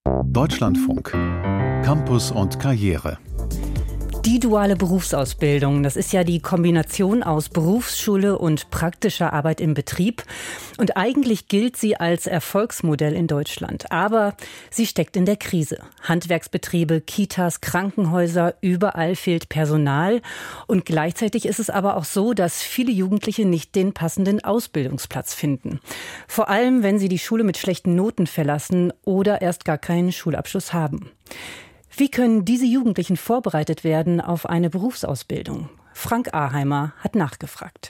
Deutschlandfunk. Campus und Karriere. Die duale Berufsausbildung, das ist ja die Kombination aus Berufsschule und praktischer Arbeit im Betrieb. Und eigentlich gilt sie als Erfolgsmodell in Deutschland. Aber sie steckt in der Krise. Handwerksbetriebe, Kitas, Krankenhäuser, überall fehlt Personal. Und gleichzeitig ist es aber auch so, dass viele Jugendliche nicht den passenden Ausbildungsplatz finden. Vor allem, wenn sie die Schule mit schlechten Noten verlassen oder erst gar keinen Schulabschluss haben. Wie können diese Jugendlichen vorbereitet werden auf eine Berufsausbildung? Frank Aheimer hat nachgefragt.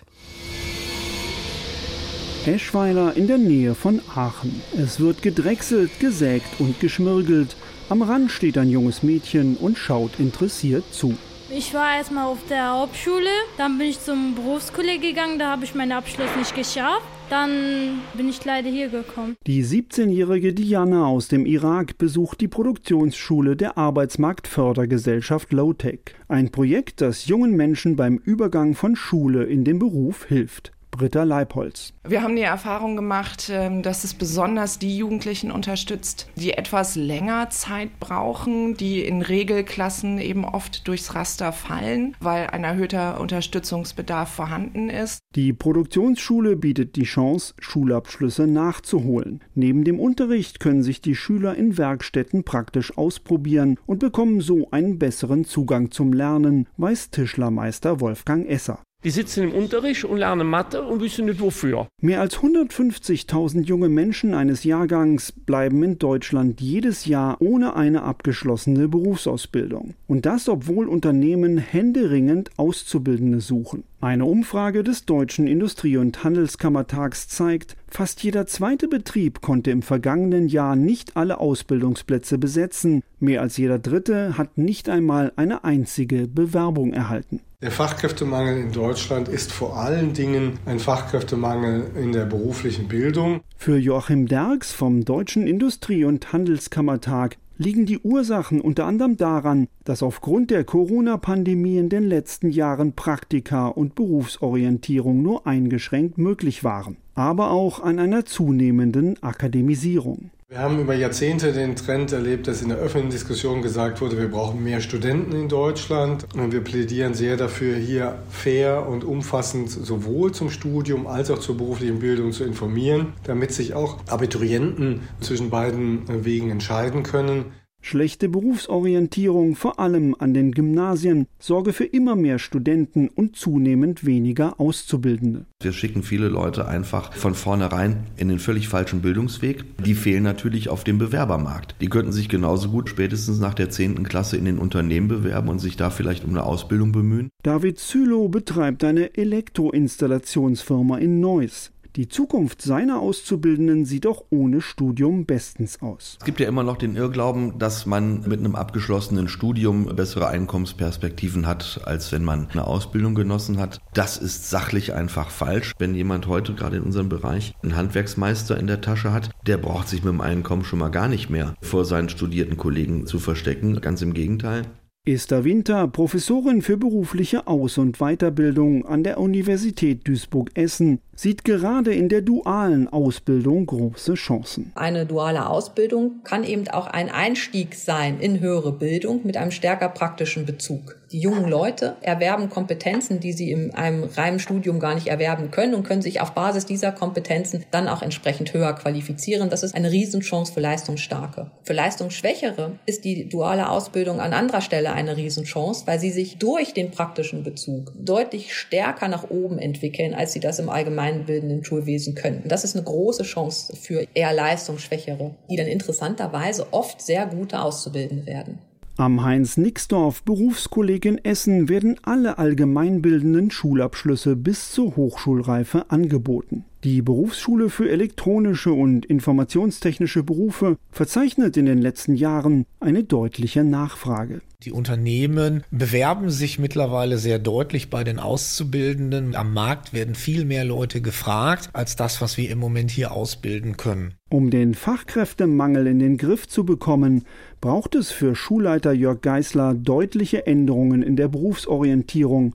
Eschweiler in der Nähe von Aachen. Es wird gedrechselt, gesägt und geschmirgelt. Am Rand steht ein junges Mädchen und schaut interessiert zu. Ich war erstmal auf der Hauptschule, dann bin ich zum Berufskolleg gegangen, da habe ich meinen Abschluss nicht geschafft. Dann bin ich leider hier gekommen. Die 17-jährige Diana aus dem Irak besucht die Produktionsschule der Arbeitsmarktfördergesellschaft Low-Tech. Ein Projekt, das jungen Menschen beim Übergang von Schule in den Beruf hilft. Britta Leibholz. Wir haben die Erfahrung gemacht, dass es besonders die Jugendlichen unterstützt, die etwas länger Zeit brauchen, die in Regelklassen eben oft durchs Raster fallen, weil ein erhöhter Unterstützungsbedarf vorhanden ist. Die Produktionsschule bietet die Chance, Schulabschlüsse nachzuholen. Neben dem Unterricht können sich die Schüler in Werkstätten praktisch ausprobieren und bekommen so einen besseren Zugang zum Lernen, weiß Tischlermeister Wolfgang Esser. Die sitzen im Unterricht und lernen Mathe und wissen nicht wofür. Mehr als 150.000 junge Menschen eines Jahrgangs bleiben in Deutschland jedes Jahr ohne eine abgeschlossene Berufsausbildung. Und das, obwohl Unternehmen händeringend Auszubildende suchen. Eine Umfrage des Deutschen Industrie- und Handelskammertags zeigt, fast jeder zweite Betrieb konnte im vergangenen Jahr nicht alle Ausbildungsplätze besetzen. Mehr als jeder dritte hat nicht einmal eine einzige Bewerbung erhalten. Der Fachkräftemangel in Deutschland ist vor allen Dingen ein Fachkräftemangel in der beruflichen Bildung. Für Joachim Derks vom Deutschen Industrie- und Handelskammertag liegen die Ursachen unter anderem daran, dass aufgrund der Corona-Pandemie in den letzten Jahren Praktika und Berufsorientierung nur eingeschränkt möglich waren, aber auch an einer zunehmenden Akademisierung. Wir haben über Jahrzehnte den Trend erlebt, dass in der öffentlichen Diskussion gesagt wurde, wir brauchen mehr Studenten in Deutschland. Und wir plädieren sehr dafür, hier fair und umfassend sowohl zum Studium als auch zur beruflichen Bildung zu informieren, damit sich auch Abiturienten zwischen beiden Wegen entscheiden können. Schlechte Berufsorientierung, vor allem an den Gymnasien, sorge für immer mehr Studenten und zunehmend weniger Auszubildende. Wir schicken viele Leute einfach von vornherein in den völlig falschen Bildungsweg. Die fehlen natürlich auf dem Bewerbermarkt. Die könnten sich genauso gut spätestens nach der 10. Klasse in den Unternehmen bewerben und sich da vielleicht um eine Ausbildung bemühen. David Zülow betreibt eine Elektroinstallationsfirma in Neuss. Die Zukunft seiner Auszubildenden sieht auch ohne Studium bestens aus. Es gibt ja immer noch den Irrglauben, dass man mit einem abgeschlossenen Studium bessere Einkommensperspektiven hat, als wenn man eine Ausbildung genossen hat. Das ist sachlich einfach falsch. Wenn jemand heute gerade in unserem Bereich einen Handwerksmeister in der Tasche hat, der braucht sich mit dem Einkommen schon mal gar nicht mehr vor seinen studierten Kollegen zu verstecken. Ganz im Gegenteil. Esther Winter, Professorin für berufliche Aus- und Weiterbildung an der Universität Duisburg-Essen, sieht gerade in der dualen Ausbildung große Chancen. Eine duale Ausbildung kann eben auch ein Einstieg sein in höhere Bildung mit einem stärker praktischen Bezug. Die jungen Leute erwerben Kompetenzen, die sie in einem reinen Studium gar nicht erwerben können und können sich auf Basis dieser Kompetenzen dann auch entsprechend höher qualifizieren. Das ist eine Riesenchance für Leistungsstarke. Für Leistungsschwächere ist die duale Ausbildung an anderer Stelle eine Riesenchance, weil sie sich durch den praktischen Bezug deutlich stärker nach oben entwickeln, als sie das im allgemeinbildenden Schulwesen können. Und das ist eine große Chance für eher Leistungsschwächere, die dann interessanterweise oft sehr gute Auszubildende werden. Am Heinz-Nixdorf Berufskolleg in Essen werden alle allgemeinbildenden Schulabschlüsse bis zur Hochschulreife angeboten. Die Berufsschule für elektronische und informationstechnische Berufe verzeichnet in den letzten Jahren eine deutliche Nachfrage. Die Unternehmen bewerben sich mittlerweile sehr deutlich bei den Auszubildenden. Am Markt werden viel mehr Leute gefragt, als das, was wir im Moment hier ausbilden können. Um den Fachkräftemangel in den Griff zu bekommen, braucht es für Schulleiter Jörg Geisler deutliche Änderungen in der Berufsorientierung.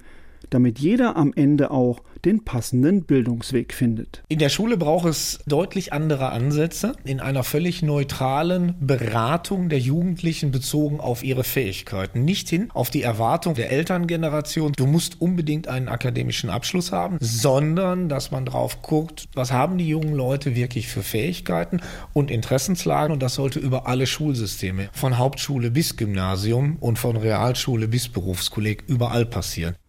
damit jeder am Ende auch den passenden Bildungsweg findet. In der Schule braucht es deutlich andere Ansätze in einer völlig neutralen Beratung der Jugendlichen bezogen auf ihre Fähigkeiten. Nicht hin auf die Erwartung der Elterngeneration, du musst unbedingt einen akademischen Abschluss haben, sondern dass man drauf guckt, was haben die jungen Leute wirklich für Fähigkeiten und Interessenslagen, und das sollte über alle Schulsysteme, von Hauptschule bis Gymnasium und von Realschule bis Berufskolleg überall passieren.